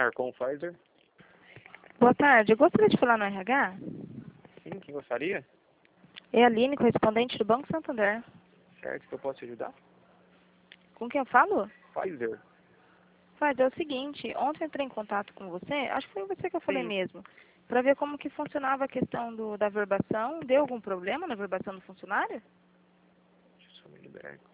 Arcon Pfizer. Boa tarde, eu gostaria de falar no RH. Sim, quem gostaria? É a Aline, correspondente do Banco Santander. Certo, que eu posso te ajudar? Com quem eu falo? Pfizer. Faz, é o seguinte, ontem eu entrei em contato com você, acho que foi você que eu falei Sim. mesmo, para ver como que funcionava a questão da verbação. Deu algum problema na verbação do funcionário? Deixa eu só me liberar aqui.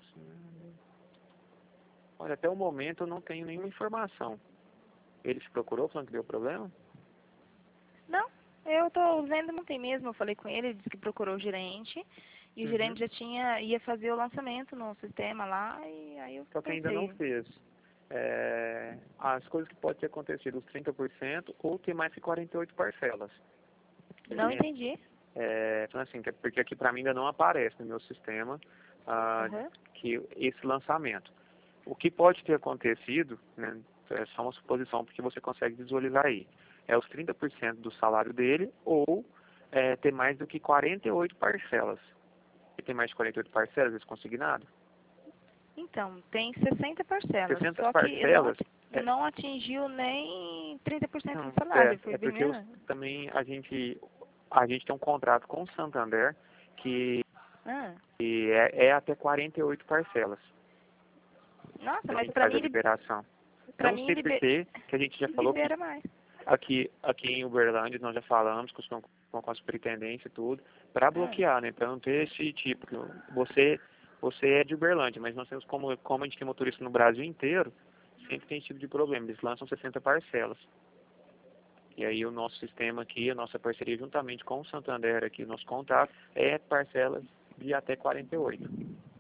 Olha, até o momento eu não tenho nenhuma informação. Ele te procurou falando que deu problema? Não, eu estou vendo ontem mesmo, eu falei com ele, ele disse que procurou o gerente, e o gerente já ia fazer o lançamento no sistema lá, e aí eu Só que ainda não pensei. fez. As coisas que podem ter acontecido, os 30% ou ter mais que 48 parcelas. Não entendi. Então, assim, porque aqui para mim ainda não aparece no meu sistema Uhum. que esse lançamento. O que pode ter acontecido, né, é só uma suposição, porque você consegue visualizar aí. É os 30% do salário dele ou ter mais do que 48 parcelas. E tem mais de 48 parcelas, esse consignado? Então, tem 60 parcelas, 60 só que parcelas? não atingiu nem 30% Não, do salário, foi é bem porque menos. também a gente tem um contrato com o Santander que Ah, é até 48 parcelas. nossa, A mas gente para faz a mim, liberação. para Não mim sei porquê, que a gente já falou que libera mais. aqui em Uberlândia nós já falamos com a superintendência e tudo, para Ah, bloquear, né? Para não ter esse tipo. Você é de Uberlândia, mas nós temos como a gente tem motorista no Brasil inteiro, sempre tem esse tipo de problema. Eles lançam 60 parcelas. E aí o nosso sistema aqui, a nossa parceria juntamente com o Santander aqui, o nosso contato, é parcelas de até 48.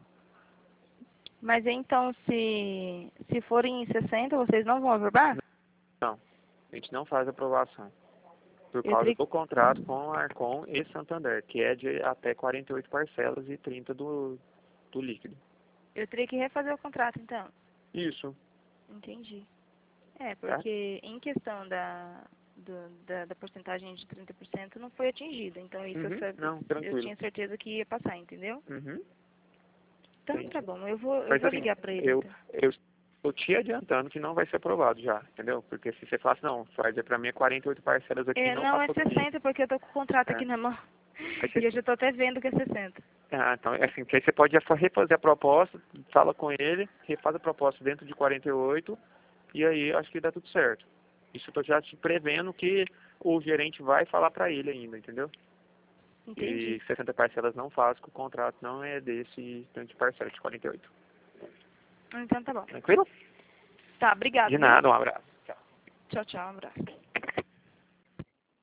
mas então, se forem 60, vocês não vão averbar? Não, a gente não faz aprovação. Por Eu causa teria, do contrato com a Arcon e Santander, que é de até 48 parcelas e 30 do líquido. eu teria que refazer o contrato, então. Isso, Entendi. tá? Porque em questão da porcentagem de 30% não foi atingida. Então, isso Não, eu tranquilo. tinha certeza que ia passar, entendeu? Uhum, Então, tá entendi. bom. Eu Mas vou assim, ligar para ele, eu, então. eu estou te adiantando que não vai ser aprovado já, entendeu? Porque se você falasse, não, Pfizer, para mim é 48 parcelas aqui, não Não, é passou comigo. 60 porque eu tô com o contrato É. aqui na mão. Aí E você eu já tô até vendo que é 60. Então, é assim, que aí você pode refazer a proposta, fala com ele, refaz a proposta dentro de 48, e aí acho que dá tudo certo. Isso eu tô já te prevendo que o gerente vai falar para ele ainda, entendeu? Entendi. E 60 parcelas não faz, que o contrato não é desse tanto de parcela de 48. Então tá bom. Tranquilo? Tá, obrigado, De viu? nada, um abraço. Tchau. Tchau, tchau, um abraço.